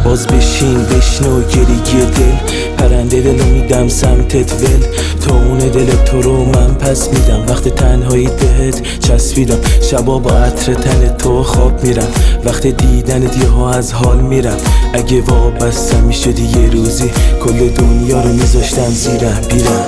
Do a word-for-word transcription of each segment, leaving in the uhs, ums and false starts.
باز بشین بشنو گریه دل، پرنده دلو میدم سمتت ول، تو اون دل تو رو من پس میدم، وقت تنهایی بهت چسبیدم، شبا با عطر تن تو خواب میرم، وقت دیدنت یهو از حال میرم، اگه وابستم میشدی یه روزی کل دنیا رو میذاشتم زیرم بیرم.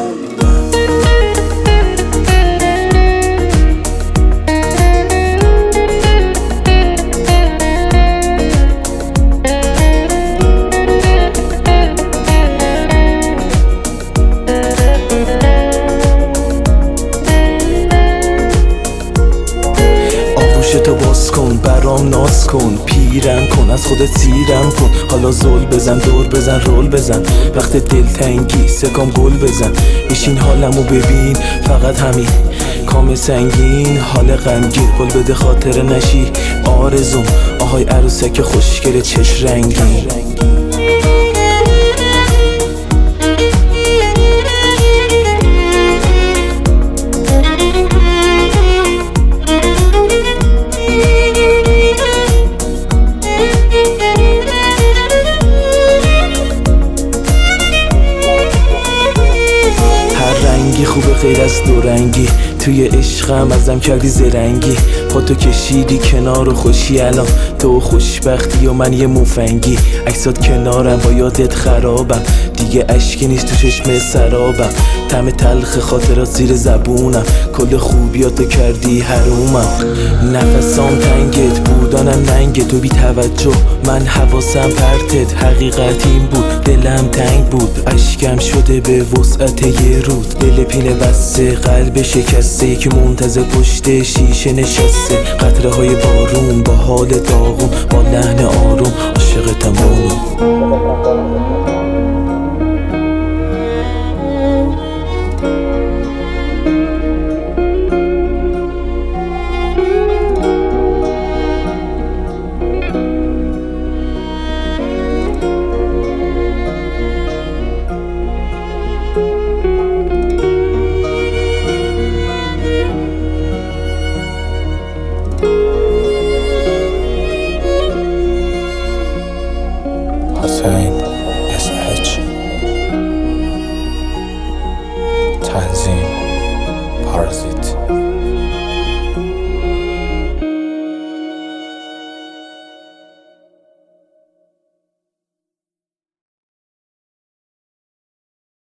تو باز کن برام ناز کن، پیرم کن از خودت سیرم کن، حالا زل بزن دور بزن رول بزن، وقت دلتنگی سکام گل بزن، بشین حالمو ببین فقط همین، کام سنگین حال غمگین، قول بده خاطر نشی آرزوم، آهای عروسک خوشگل چش رنگین. خوبه غیر از دو رنگی، توی عشقم ازم کردی زرنگی، پا تو کشیدی کنار و خوشی الان، تو خوشبختی و من یه مفنگی، عکسات کنارم با یادت خرابم، دیگه اشکی نیست تو چشم سرابم، طعم تلخ خاطرات زیر زبونم، کل خوبیاتو کردی حرومم، نفسام تنگت بودانم ننگ تو بی توجه، من حواسم پرتت، حقیقت این بود دلم تنگ بود، اشکم شده به وسعت یه رود، دل پینه بسته قلب شکسته، یکی منتظر پشت شیشه نشسته، قطره های بارون با حال داغون، با لحن آروم عاشق تمام.